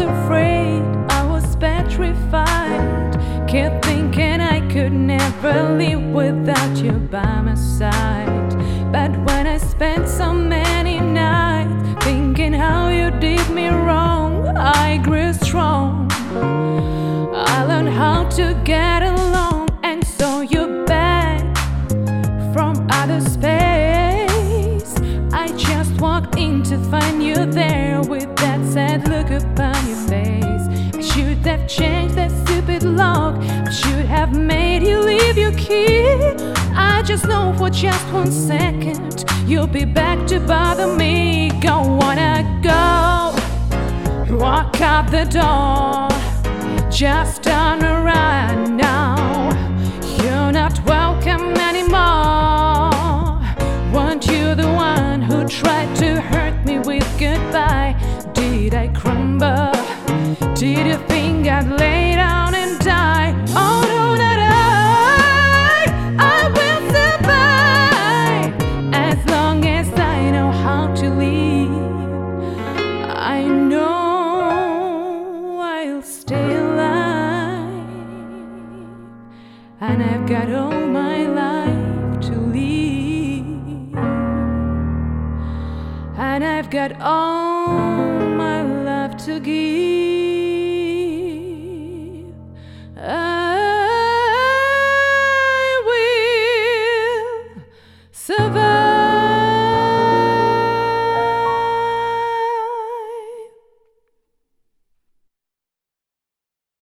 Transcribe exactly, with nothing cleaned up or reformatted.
afraid, I was petrified. Kept thinking I could never live without you by my side. But when I spent so many nights thinking how you did me wrong, I grew strong. I learned how to get along, and so you're back from outer space. I just walked in to find you there with that sad look upon your face. I should have changed that stupid lock, I should have made you leave your key. I just know for just one second you'll be back to bother me. Go wanna go, walk out the door, just turn around now. You're not welcome anymore. Weren't you the one who tried to hurt me with goodbye? Did I crumble? Did you think I'd lay down and die? Oh no, not I. I will survive as long as I know how to live. I know I'll stay alive, and I've got all my life to live, and I've got all